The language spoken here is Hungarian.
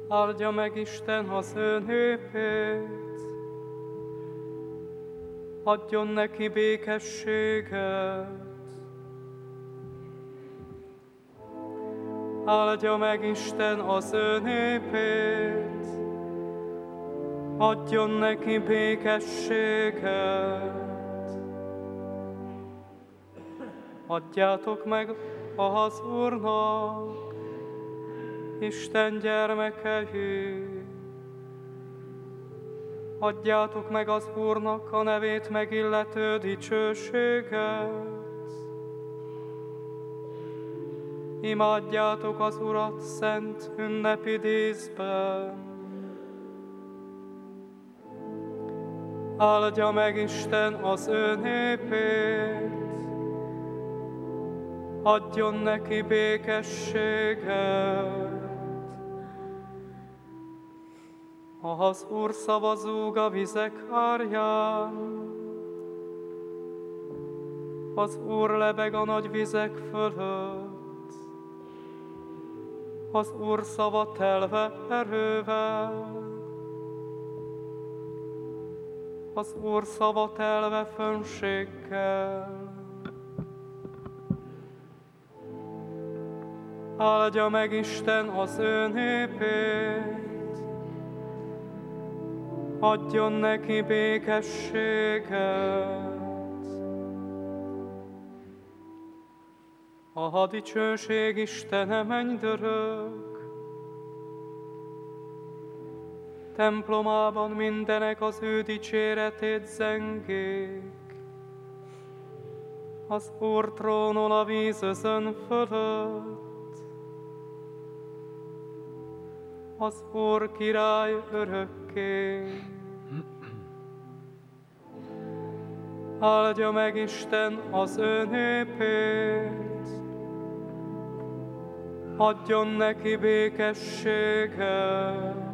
Áldja meg Isten az ő népét, adjon neki békességet. Áldja meg Isten az ő népét, adjon neki békességet. Adjátok meg az Úrnak, Isten gyermekei. Adjátok meg az Úrnak a nevét megillető dicsőséget. Imádjátok az Urat szent ünnepi díszben. Áldja meg Isten az ő népét, adjon neki békességet. Az Úr szava zúg a vizek árján, az Úr lebeg a nagy vizek fölött, az Úr szava telve erővel, az Úr szava telve fönséggel. Áldja meg Isten az ő népét, adjon neki békességet. A dicsőség Istene mennydörög, templomában mindenek az ő dicséretét zengék. Az Úr trónol a vízözön fölött, az Úr király örökké. Áldja meg Isten az ő népét, adjon neki békességet.